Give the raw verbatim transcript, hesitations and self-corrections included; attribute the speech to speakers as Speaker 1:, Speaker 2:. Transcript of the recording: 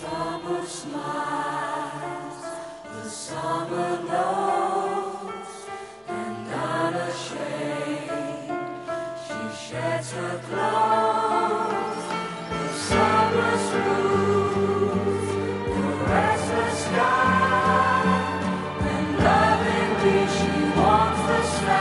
Speaker 1: Summer smiles, the summer knows, and unashamed she sheds her clothes. The summer smooths the restless sky, and lovingly she warms the sky.